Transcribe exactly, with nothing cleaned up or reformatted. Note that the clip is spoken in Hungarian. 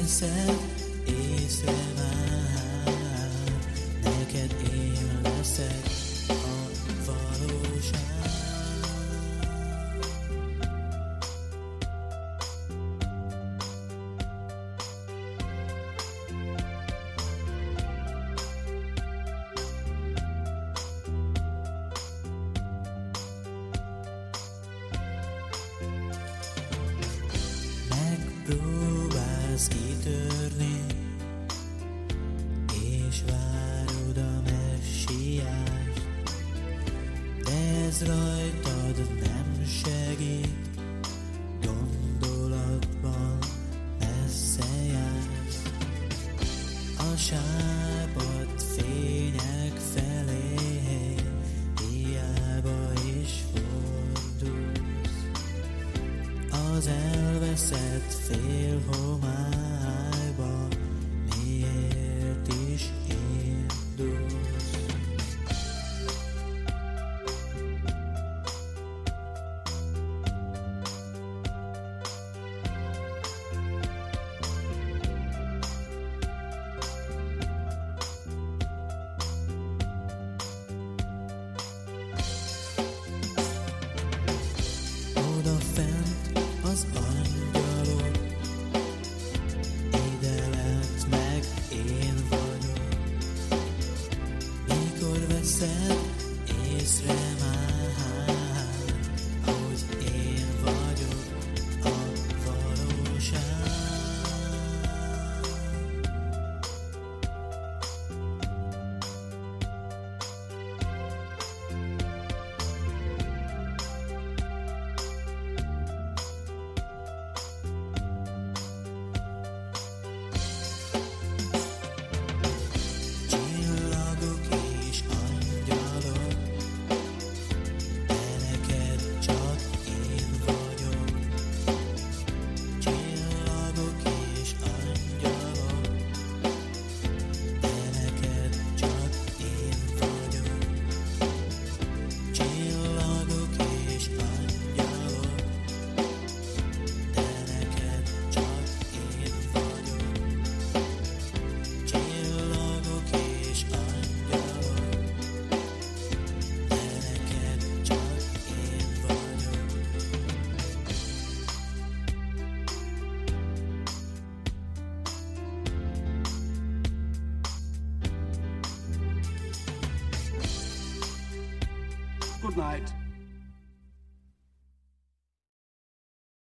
veszed észre már, neked én leszek a valóság. Próbálsz kitörni, és várod a messiást, de ez rajtad nem segít, gondolatban messze jársz. A sápadt fények felé hiába is fordulsz, az elveszett fél homályba miért is indulsz? Odafent az angyalok, ide lent meg én vagyok. Mikor veszed észre már, hogy én vagyok a valóság. Good night.